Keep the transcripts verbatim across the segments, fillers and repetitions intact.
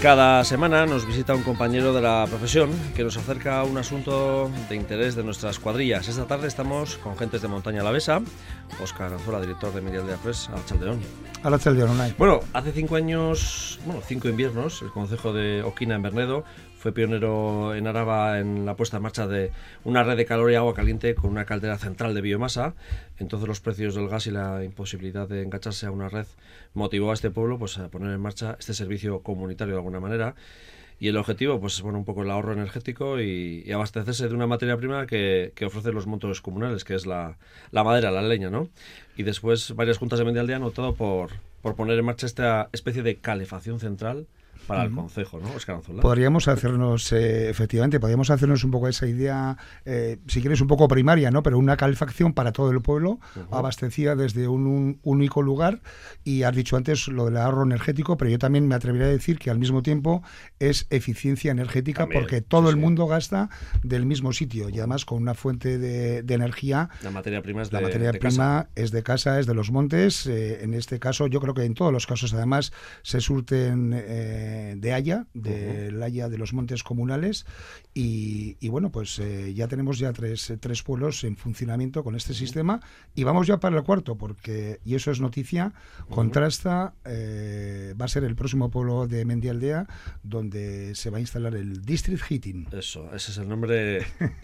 Cada semana nos visita un compañero de la profesión que nos acerca a un asunto de interés de nuestras cuadrillas. Esta tarde estamos con Gentes de Montaña Alavesa, Óscar Anzola, director de Medialdea Press, Arratsaldeon. Arratsaldeon, Unai. Bueno, hace cinco años, bueno, cinco inviernos, el concejo de Oquina en Bernedo fue pionero en Araba en la puesta en marcha de una red de calor y agua caliente con una caldera central de biomasa. Entonces los precios del gas y la imposibilidad de engancharse a una red motivó a este pueblo pues a poner en marcha este servicio comunitario de alguna manera. Y el objetivo pues es bueno, un poco el ahorro energético y, y abastecerse de una materia prima que, que ofrecen los montes comunales, que es la, la madera, la leña, ¿no? Y después varias juntas de Medialdea han optado por, por poner en marcha esta especie de calefacción central para el concejo, ¿no, Óscar Anzola? Podríamos hacernos, eh, efectivamente, podríamos hacernos un poco esa idea, eh, si quieres un poco primaria, ¿no? Pero una calefacción para todo el pueblo, uh-huh. abastecida desde un, un único lugar. Y has dicho antes lo del ahorro energético, pero yo también me atrevería a decir que al mismo tiempo es eficiencia energética, también, porque todo sí, el sí. mundo gasta del mismo sitio y además con una fuente de, de energía. La materia prima es de, la materia de prima casa. es de casa, es de los montes. Eh, en este caso, yo creo que en todos los casos además se surten eh, de haya, de uh-huh. la haya de los montes comunales y, y bueno, pues eh, ya tenemos ya tres, tres pueblos en funcionamiento con este uh-huh. sistema y vamos ya para el cuarto porque, y eso es noticia, uh-huh. Contrasta eh, va a ser el próximo pueblo de Medialdea donde se va a instalar el District Heating. Eso, ese es el nombre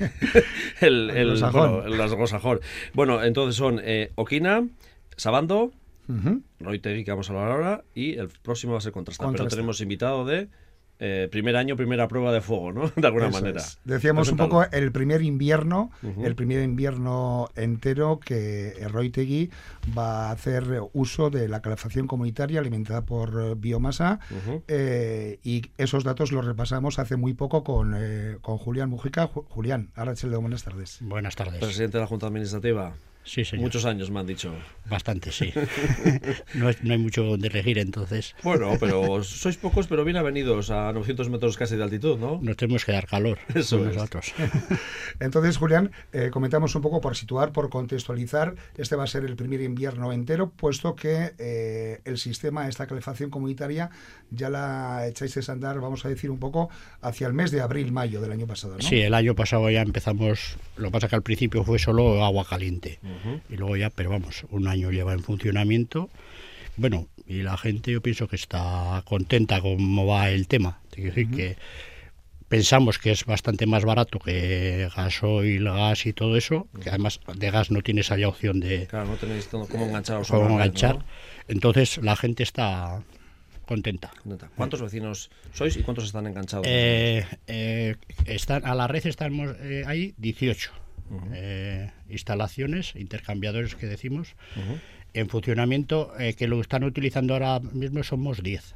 el, el, el, bueno, el anglosajón. Bueno, entonces son eh, Oquina, Sabando, Uh-huh. Roitegui, que vamos a hablar ahora, y el próximo va a ser Contrasta, Contrasta. Pero tenemos invitado de eh, primer año, primera prueba de fuego, ¿no? De alguna Eso manera. Es. Decíamos un poco el primer invierno, uh-huh. el primer invierno entero que Roitegui va a hacer uso de la calefacción comunitaria alimentada por biomasa uh-huh. eh, y esos datos los repasamos hace muy poco con, eh, con Julián Mujica. Julián, Arratsaldeon, buenas tardes. Buenas tardes. Presidente de la Junta Administrativa. Sí, señor. Muchos años me han dicho. Bastante, sí. no, es, no hay mucho donde elegir, entonces. Bueno, pero sois pocos, pero bien avenidos a novecientos metros casi de altitud, ¿no? Nos tenemos que dar calor. Eso es. Nosotros. Entonces, Julián, eh, comentamos un poco por situar, por contextualizar. Este va a ser el primer invierno entero, puesto que eh, el sistema, esta calefacción comunitaria, ya la echáis a andar, vamos a decir, un poco hacia el mes de abril-mayo del año pasado, ¿no? Sí, el año pasado ya empezamos, lo que pasa que al principio fue solo agua caliente. Uh-huh. Y luego ya, pero vamos, un año lleva en funcionamiento. Bueno, y la gente yo pienso que está contenta con cómo va el tema. Quiero decir uh-huh. que pensamos que es bastante más barato que gasoil, gas y todo eso, uh-huh. que además de gas no tienes allá opción de... Claro, no tenéis cómo enganchar. Cómo enganchar. ¿No? Entonces la gente está contenta. ¿Cuántos vecinos sois y cuántos están enganchados? Eh, eh, están, a la red estamos eh, ahí dieciocho. Uh-huh. Eh, instalaciones, intercambiadores que decimos, uh-huh. en funcionamiento, eh, que lo están utilizando ahora mismo somos diez.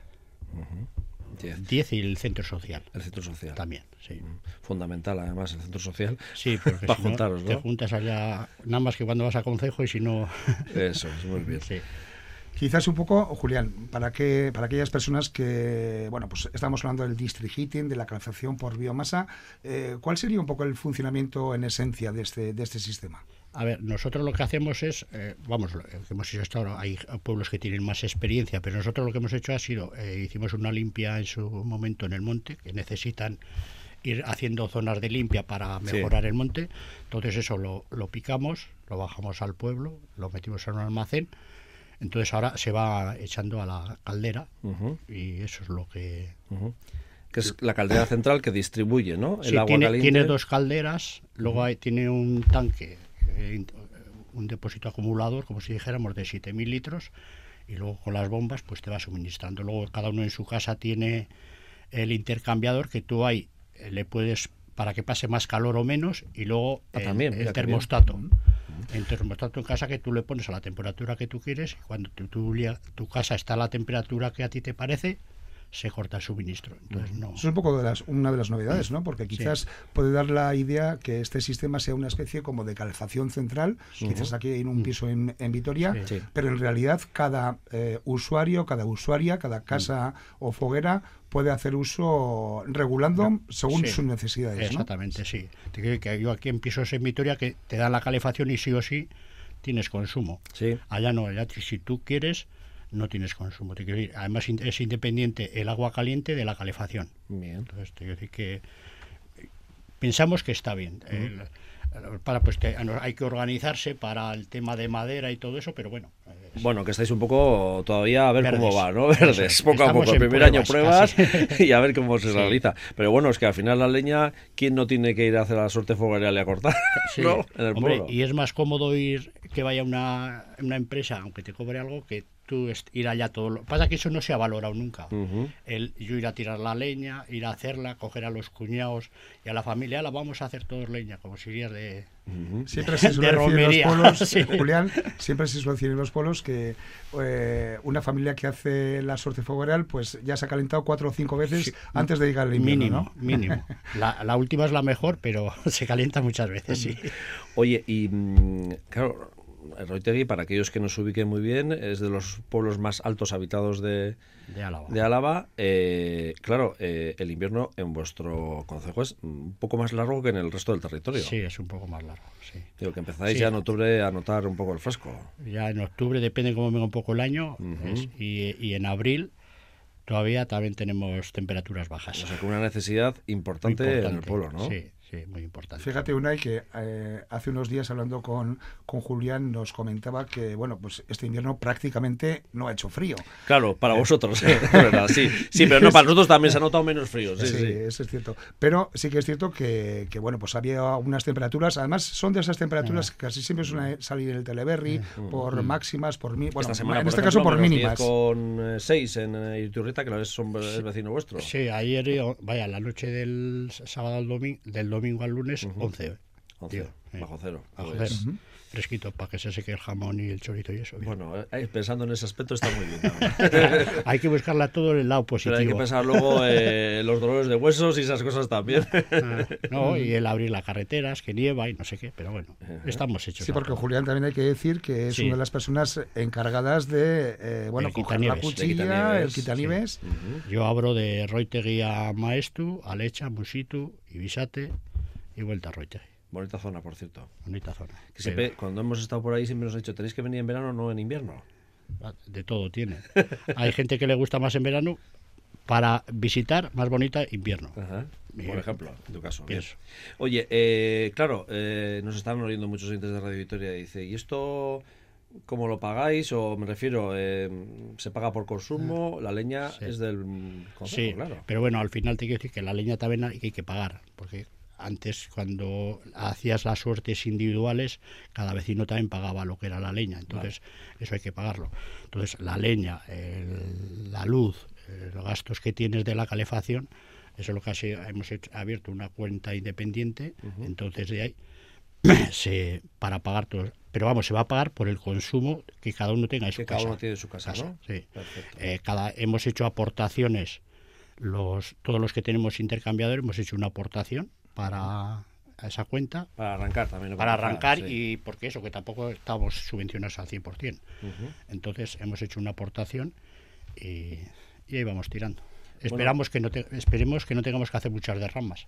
Uh-huh. diez y el centro social. El centro social. También, sí. Uh-huh. Fundamental, además, el centro social. Sí, porque para si juntaros, no, ¿no? Te juntas allá, nada más que cuando vas a concejo y si no... Eso, es muy bien. Sí. Quizás un poco, Julián, para que para aquellas personas que, bueno, pues estamos hablando del district heating, de la calefacción por biomasa, eh, ¿cuál sería un poco el funcionamiento en esencia de este de este sistema? A ver, nosotros lo que hacemos es, eh, vamos, lo que hemos hecho hasta ahora, hay pueblos que tienen más experiencia, pero nosotros lo que hemos hecho ha sido, eh, hicimos una limpia en su momento en el monte, que necesitan ir haciendo zonas de limpia para mejorar sí. el monte, entonces eso lo, lo picamos, lo bajamos al pueblo, lo metimos en un almacén. Entonces ahora se va echando a la caldera uh-huh. y eso es lo que... Uh-huh. Que es la caldera central que distribuye, ¿no? El sí, agua tiene, caliente. Tiene dos calderas, luego uh-huh. hay, tiene un tanque, eh, un depósito acumulador, como si dijéramos, de siete mil litros, y luego con las bombas pues te va suministrando. Luego cada uno en su casa tiene el intercambiador que tú ahí eh, le puedes, para que pase más calor o menos, y luego ah, el, también, el termostato. El termostato en casa que tú le pones a la temperatura que tú quieres y cuando tu, tu, tu casa está a la temperatura que a ti te parece, se corta el suministro. Entonces, no. Eso es un poco de las, una de las novedades, ¿no? Porque quizás sí. puede dar la idea que este sistema sea una especie como de calefacción central, uh-huh. quizás aquí en un piso en, en Vitoria, sí. pero en realidad cada eh, usuario, cada usuaria, cada casa uh-huh. o foguera puede hacer uso regulando no, según sí, sus necesidades, exactamente, ¿no? sí. Te quiero que yo aquí en pisos en Vitoria que te dan la calefacción y sí o sí tienes consumo. Sí. Allá no, allá si tú quieres no tienes consumo. Te quiero decir, además es independiente el agua caliente de la calefacción. Bien. Entonces, te quiero decir que pensamos que está bien. Uh-huh. el, para pues te, hay que organizarse para el tema de madera y todo eso, pero bueno. Es... Bueno, que estáis un poco todavía a ver verdes. cómo va, ¿no? Verdes, Eso, poco a poco. El primer pruebas, año pruebas casi. Y a ver cómo se sí. realiza. Pero bueno, es que al final la leña, ¿quién no tiene que ir a hacer la suerte fogueral y a cortar? Sí. ¿No? En el Hombre, pueblo. y es más cómodo ir que vaya una, una empresa, aunque te cobre algo, que tú ir allá todo. Lo... Pasa que eso no se ha valorado nunca. Uh-huh. El, yo ir a tirar la leña, ir a hacerla, coger a los cuñados y a la familia, la vamos a hacer todos leña, como si irías de... Uh-huh. Siempre se suele de decir en romería. los pueblos, Sí. Julián, siempre se suele decir en los pueblos que eh, una familia que hace la suerte fogueral, pues ya se ha calentado cuatro o cinco veces sí. antes de llegar al invierno, mínimo, ¿no? Mínimo. La, la última es la mejor, pero se calienta muchas veces, sí. Oye, y claro, Roitegi, para aquellos que no se ubiquen muy bien, es de los pueblos más altos habitados de, de Álava. De Álava. Eh, claro, eh, el invierno en vuestro concejo es un poco más largo que en el resto del territorio. Sí, es un poco más largo, sí. Digo, que empezáis sí. ya en octubre a notar un poco el fresco. Ya en octubre, depende cómo venga un poco el año, uh-huh. es, y, y en abril todavía también tenemos temperaturas bajas. O sea, que una necesidad importante, importante en el pueblo, ¿no? Sí. Sí, muy importante. Fíjate, Unai, que eh, hace unos días hablando con, con Julián nos comentaba que, bueno, pues este invierno prácticamente no ha hecho frío. Claro, para eh. vosotros, ¿eh? verdad, sí, sí, pero no, para nosotros también se ha notado menos frío. Sí, sí, sí, eso es cierto. Pero sí que es cierto que, que bueno, pues había unas temperaturas, además son de esas temperaturas que casi siempre suelen salir en el Teleberry, uh-huh. por máximas, por mínimas, bueno, esta semana, en este ejemplo, caso por mínimas. Con seis en eh, Iturrieta, que es un sí. vecino vuestro. Sí, ayer, vaya, la noche del sábado al domingo, del domingo al lunes, uh-huh. once. once, tío, bajo cero. Bajo pues. cero. Uh-huh. Fresquito, para que se seque el jamón y el chorizo y eso. Bien. Bueno, eh, pensando en ese aspecto está muy bien. ¿No? Hay que buscarla todo en el lado positivo. Pero hay que pensar luego eh, los dolores de huesos y esas cosas también. Ah, no, y el abrir las carreteras, que nieva y no sé qué, pero bueno, estamos hechos. Sí, porque Julián también hay que decir que es sí. una de las personas encargadas de, eh, bueno, coger la cuchilla, el quitanieves. Sí. Uh-huh. Yo abro de Roitegi a Maestu, Alecha, Musitu, Ibisate y vuelta a Roitegi. Bonita zona, por cierto. Bonita zona. Que se ve, cuando hemos estado por ahí siempre nos ha dicho, tenéis que venir en verano, no en invierno. De todo tiene. Hay gente que le gusta más en verano, para visitar, más bonita invierno. Ajá. Por ejemplo, en tu caso. Pienso. Oye, eh, claro, eh, nos están oyendo muchos oyentes de Radio Vitoria y dice, ¿y esto cómo lo pagáis? O me refiero, eh, ¿se paga por consumo? La leña sí. es del concejo, sí, claro. Pero bueno, al final te quiero decir que la leña también hay que pagar, porque antes, cuando hacías las suertes individuales, cada vecino también pagaba lo que era la leña, entonces vale. eso hay que pagarlo. Entonces la leña, el, la luz, los gastos que tienes de la calefacción, eso es lo que así, hemos hecho, abierto una cuenta independiente, uh-huh. entonces de ahí se, para pagar todo. Pero vamos, se va a pagar por el consumo que cada uno tenga en su que casa. Cada uno tiene su casa, casa ¿no? Sí. Eh, cada, hemos hecho aportaciones, los todos los que tenemos intercambiadores hemos hecho una aportación para esa cuenta. Para arrancar también. Para arrancar, sí. Y porque eso, que tampoco estamos subvencionados al cien por ciento. Uh-huh. Entonces hemos hecho una aportación y, y ahí vamos tirando. Esperamos bueno. que no te, esperemos que no tengamos que hacer muchas derramas.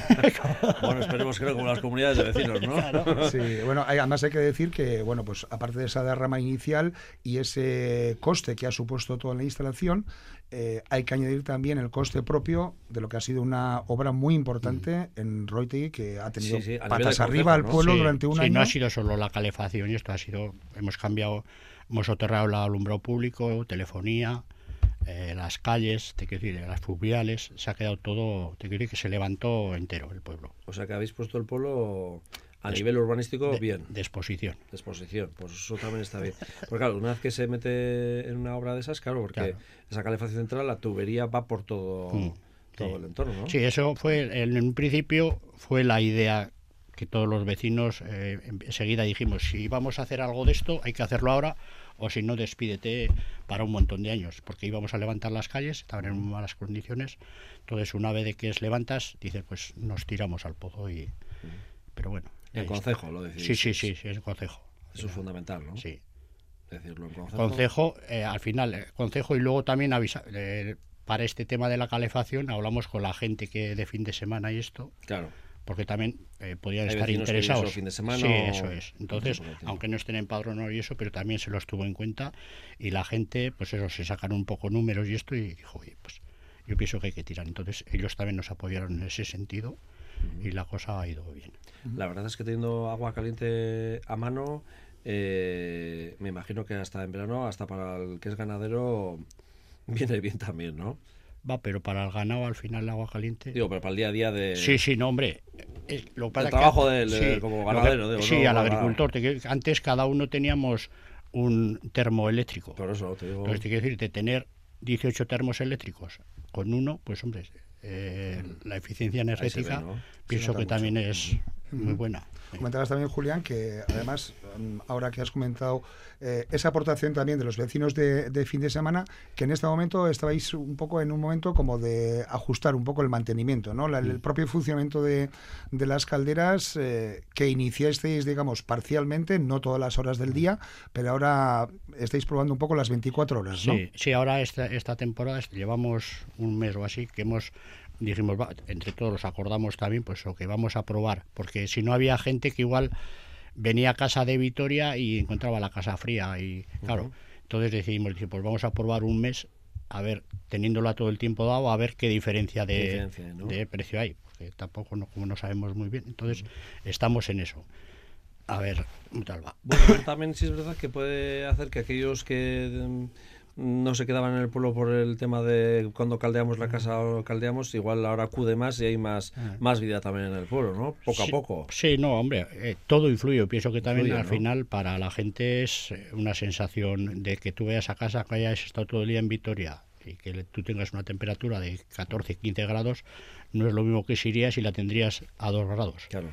Bueno, esperemos que no, como las comunidades de vecinos, ¿no? Claro. Sí, bueno, hay, además hay que decir que, bueno, pues aparte de esa derrama inicial y ese coste que ha supuesto toda la instalación, eh, hay que añadir también el coste propio de lo que ha sido una obra muy importante mm. en Roitegi, que ha tenido sí, sí, patas arriba al pueblo, ¿no? Sí, durante un sí, año. No ha sido solo la calefacción, y esto ha sido, hemos cambiado, hemos soterrado el alumbrado público, telefonía, Eh, las calles, te quiero decir, las fluviales, se ha quedado todo, te quiero decir que se levantó entero el pueblo. O sea que habéis puesto el pueblo a de, nivel urbanístico de, bien. De exposición. De exposición, pues eso también está bien. Porque claro, una vez que se mete en una obra de esas, claro, porque claro. esa calefacción central, la tubería va por todo, mm, todo sí. el entorno, ¿no? Sí, eso fue, en un principio fue la idea que todos los vecinos eh, enseguida dijimos, si vamos a hacer algo de esto, hay que hacerlo ahora, o si no, despídete para un montón de años, porque íbamos a levantar las calles, estaban en muy malas condiciones, entonces una vez de que es levantas, dices, pues nos tiramos al pozo y... Pero bueno. El concejo, está. Lo decís. Sí, sí, sí, sí, es el concejo. Eso es fundamental, ¿no? Sí. Decirlo en concejo. Concejo, eh, al final, eh, concejo y luego también avisa, eh, para este tema de la calefacción, hablamos con la gente que de fin de semana y esto. Claro. porque también eh, podían Hay estar vecinos que interesados. viven solo fin de semana Sí, o- eso es. Entonces, Eso, aunque no estén empadronados y eso, pero también se los tuvo en cuenta y la gente, pues eso, se sacaron un poco números y esto y dijo, oye, pues yo pienso que hay que tirar. Entonces, ellos también nos apoyaron en ese sentido y la cosa ha ido bien. La verdad es que teniendo agua caliente a mano, eh, me imagino que hasta en verano, hasta para el que es ganadero, viene bien también, ¿no? Va, pero para el ganado al final el agua caliente... Digo, pero para el día a día de... Sí, sí, no, hombre. Es, lo que pasa El que- trabajo del- del- como lo ganadero, que- digo, sí, no, al no, agricultor. Te quiero- antes cada uno teníamos un termoeléctrico. Por eso te digo... Entonces, te quiero decir, de tener dieciocho termos eléctricos con uno, pues hombre, eh, la eficiencia energética ve, ¿no? pienso nota que también es muy buena. Comentabas también, Julián, que además, mm, ahora que has comentado eh, esa aportación también de los vecinos de, de fin de semana, que en este momento estabais un poco en un momento como de ajustar un poco el mantenimiento, ¿no? La- el propio funcionamiento de, de las calderas eh, que iniciasteis, digamos, parcialmente, no todas las horas del día, pero ahora estáis probando un poco las veinticuatro horas, ¿no? Sí, sí, ahora esta, esta temporada est- llevamos un mes o así que hemos dijimos, va, entre todos los acordamos también, pues lo que vamos a probar, porque si no había gente que igual venía a casa de Vitoria y encontraba la casa fría y claro, Ujú. entonces decidimos, decir, pues vamos a probar un mes, a ver, teniéndola todo el tiempo dado, a ver qué diferencia de, Qué diferencia hay, ¿no? de precio hay, porque tampoco no, como no sabemos muy bien, entonces estamos en eso. A ver, ¿cómo tal va? Bueno, pero también sí es verdad que puede hacer que aquellos que mm, no se quedaban en el pueblo por el tema de cuando caldeamos la casa o caldeamos, igual ahora acude más y hay más, Ah. más vida también en el pueblo, ¿no? Poco Sí, a poco. Sí, no, hombre, eh, todo influye. Yo pienso que también Influye, al ¿no? final para la gente es eh, una sensación de que tú vayas a casa, que hayas estado todo el día en Vitoria y que le- tú tengas una temperatura de catorce, quince grados, no es lo mismo que si irías y la tendrías a dos grados. Claro.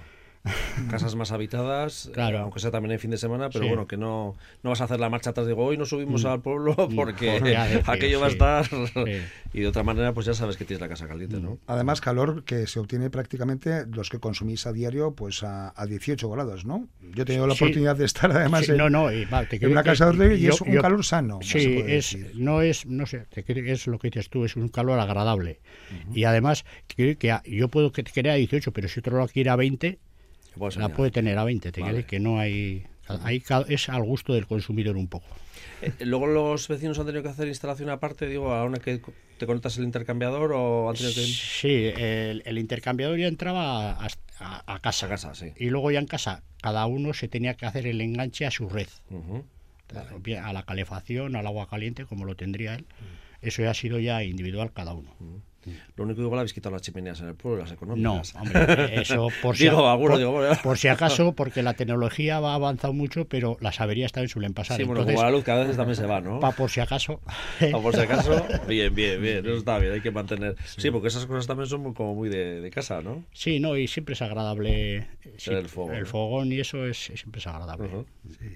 Casas más habitadas, Claro. eh, aunque sea también en fin de semana, pero Sí. bueno, que no, no vas a hacer la marcha atrás. Digo, hoy no subimos Mm. al pueblo porque Porque hace frío, aquello va a sí. estar. Sí. Y de otra manera, pues ya sabes que tienes la casa caliente, ¿no? Además, calor que se obtiene prácticamente los que consumís a diario pues a, a dieciocho grados, ¿no? Yo he tenido la Sí. oportunidad de estar además Sí, en, no, no, y, va, te en quiero una decir casa de que hotel y yo- es un yo- calor sano. Sí, se puede es, decir. no es, no sé, te quiero- es lo que dices tú, es un calor agradable. Y además, te quiero decir que a- yo puedo que querer a dieciocho, pero si otro lo quiere a veinte, Que puedes la soñar. puede tener a veinte. Te quiero Vale. decir que no hay, hay. ca- Es al gusto del consumidor un poco. Eh, Luego los vecinos han tenido que hacer instalación aparte, digo, a una que te conectas el intercambiador o han tenido que... Sí, el, el intercambiador ya entraba a, a- a casa. A casa, sí. Y luego ya en casa, cada uno se tenía que hacer el enganche a su red. Ujú. Bien, a la calefacción, al agua caliente, como lo tendría él. Eso ya ha sido ya individual cada uno. Lo único que igual habéis quitado las chimeneas en el pueblo, las No, económicas. hombre, eso por si, Digo, alguno, por, digo, bueno. por si acaso, porque la tecnología va avanzado mucho, pero las averías también suelen pasar. Sí, bueno, Entonces, como la luz cada vez también se va, ¿no? pa por si acaso. O por si acaso, bien, bien, bien, eso está bien, hay que mantener. Sí, porque esas cosas también son muy- como muy de, de casa, ¿no? Sí, no, y siempre es agradable. eh, sí, El fuego, el ¿no? fogón y eso es siempre es agradable. Ujú.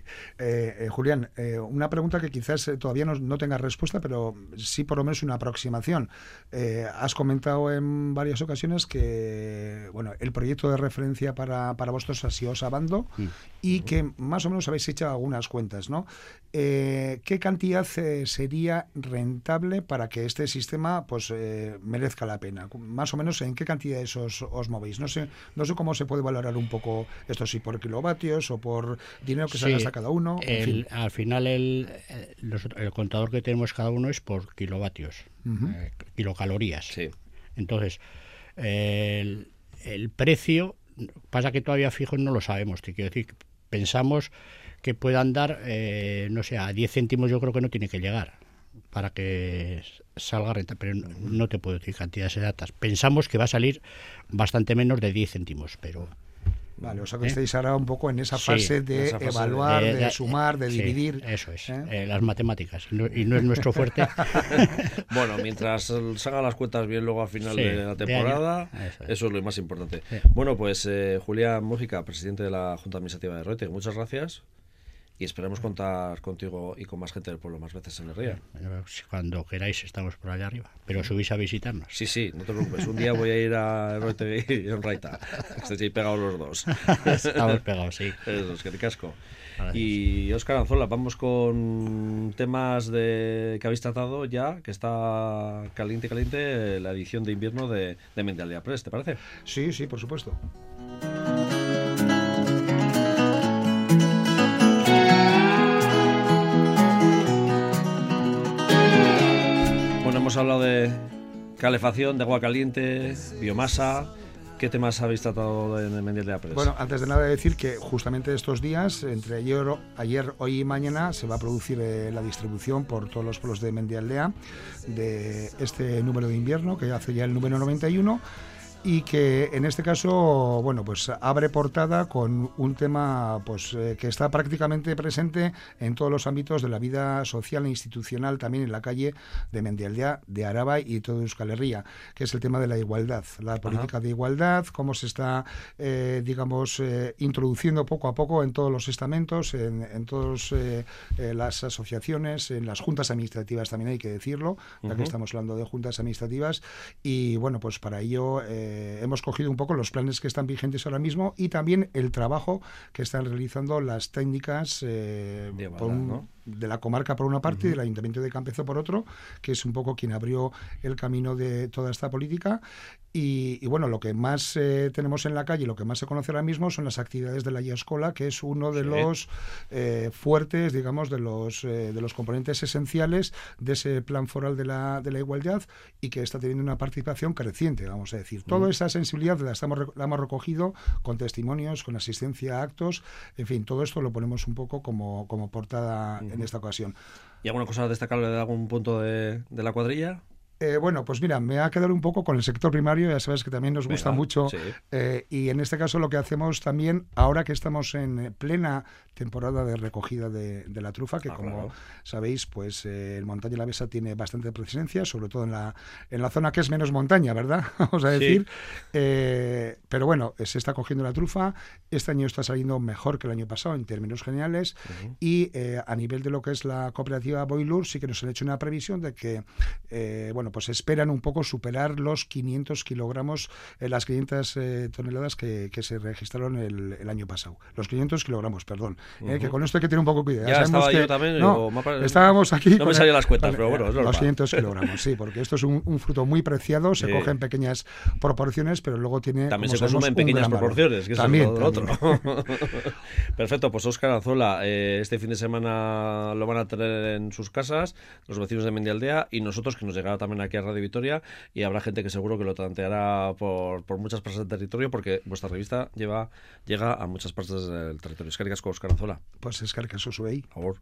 Eh, eh, Julián, eh, una pregunta que quizás eh, todavía no, no tengas respuesta, pero sí por lo menos una aproximación. Eh, has comentado en varias ocasiones que bueno, el proyecto de referencia para, para vosotros ha sido Sabando Mm. y que más o menos habéis hecho algunas cuentas, ¿no? Eh, ¿Qué cantidad eh, sería rentable para que este sistema pues eh, merezca la pena? Más o menos en qué cantidades os, os movéis. No sé, no sé cómo se puede valorar un poco esto, si por kilovatios o por dinero que se Sí, gasta cada uno. En el- fin. Al final el, eh, los- el contador que tenemos cada uno es por kilovatios, Ujú. eh, kilocalorías. Sí. Entonces, eh, el, el precio, pasa que todavía fijo no lo sabemos, te quiero decir, pensamos que puedan dar, eh, no sé, a diez céntimos yo creo que no tiene que llegar para que salga renta, pero no, no te puedo decir cantidades exactas. Pensamos que va a salir bastante menos de diez céntimos, pero... Vale, o sea que ¿Eh? estáis ahora un poco en esa Sí, fase de esa fase de- evaluar, de, de- de- sumar, de sí, dividir. Eso es, ¿eh? eh, las matemáticas, y no, y no es nuestro fuerte. Bueno, mientras se hagan las cuentas bien luego al final Sí, de la de temporada, año. Eso eso es. es. lo más importante. Sí. Bueno, pues eh, Julián Mújica, presidente de la Junta Administrativa de Reuter, muchas gracias. y esperamos contar contigo y con más gente del pueblo más veces en Herria. Cuando queráis estamos por allá arriba, pero subís a visitarnos. Sí, sí, no te preocupes, un día voy a ir a Roite y en Raita, que estéis ahí pegados los dos. Estamos pegados, sí. Eso es que te casco. Y Óscar Anzola, vamos con temas de que habéis tratado ya, que está caliente, caliente, la edición de invierno de, de Mendialdea Press, ¿te parece? Sí, sí, por supuesto. Bueno, hemos hablado de calefacción, de agua caliente, biomasa. ¿Qué temas habéis tratado en el Mendialdea Press? Bueno, antes de nada decir que justamente estos días, entre ayer, ayer hoy y mañana, se va a producir eh, la distribución por todos los pueblos de Mendialdea de este número de invierno, que hace ya el número noventa y uno, y que en este caso, bueno, pues abre portada con un tema pues eh, que está prácticamente presente en todos los ámbitos de la vida social e institucional, también en la calle de Mendialdea, de Araba y todo Euskal Herria, que es el tema de la igualdad, la política Ajá. de igualdad, cómo se está, eh, digamos, eh, introduciendo poco a poco en todos los estamentos, en, en todas eh, eh, las asociaciones, en las juntas administrativas también hay que decirlo, ya uh-huh. que estamos hablando de juntas administrativas, y bueno, pues para ello eh, Eh, hemos cogido un poco los planes que están vigentes ahora mismo y también el trabajo que están realizando las técnicas eh, de, igualdad, por un, ¿no? de la comarca por una parte uh-huh. y del Ayuntamiento de Campezo por otro, que es un poco quien abrió el camino de toda esta política. Y, y bueno, lo que más eh, tenemos en la calle, lo que más se conoce ahora mismo son las actividades de la Escola, que es uno de sí. los eh, fuertes, digamos, de los eh, de los componentes esenciales de ese plan foral de la, de la igualdad, y que está teniendo una participación creciente, vamos a decir. Uh-huh. Toda esa sensibilidad la, estamos, la hemos recogido con testimonios, con asistencia a actos, en fin, todo esto lo ponemos un poco como, como portada uh-huh. en esta ocasión. ¿Y alguna cosa destacable de algún punto de, de la cuadrilla? Eh, bueno, pues mira, me va a quedar un poco con el sector primario, ya sabes que también nos Venga, gusta mucho, sí. eh, y en este caso lo que hacemos también, ahora que estamos en plena temporada de recogida de, de la trufa, que ah, como claro. sabéis, pues eh, el Montaña La Besa tiene bastante presencia, sobre todo en la, en la zona que es menos montaña, ¿verdad? Vamos a decir. Sí. Eh, pero bueno, se está cogiendo la trufa, este año está saliendo mejor que el año pasado en términos generales, uh-huh. y eh, a nivel de lo que es la cooperativa Boilur, sí que nos han hecho una previsión de que, eh, bueno, pues esperan un poco superar los quinientos kilogramos, eh, las quinientas eh, toneladas que, que se registraron el, el año pasado. Los quinientos kilogramos, perdón. Uh-huh. Eh, que con esto hay que tener un poco cuidado. Ya, ya estaba que, yo también. No, digo, mapa, estábamos aquí. No me salían las cuentas, pero bueno, es los quinientos kilogramos, sí, porque esto es un, un fruto muy preciado, se sí. coge en pequeñas proporciones, pero luego tiene. También se consume en pequeñas proporciones, que también, es el otro. Perfecto, pues Óscar Anzola, eh, este fin de semana lo van a tener en sus casas, los vecinos de Mendialdea, y nosotros, que nos llegará también aquí a Radio Vitoria, y habrá gente que seguro que lo tanteará por, por muchas partes del territorio, porque vuestra revista lleva llega a muchas partes del territorio. Eskerrik asko, Óscar Anzola. Pues eskerrik asko zuei. Por favor.